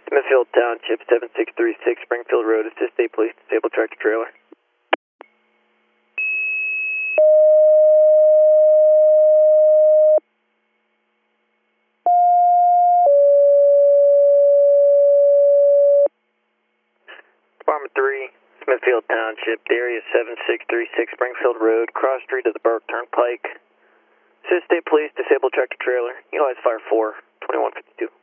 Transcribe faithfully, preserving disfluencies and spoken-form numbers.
Smithfield Township, seven six three six Springfield Road, assist state police, disabled tractor trailer. Department three, Smithfield Township, the area seven six three six Springfield Road, cross street of the Burke Turnpike. Assist state police, disabled tractor trailer, utilize fire four, twenty-one fifty-two.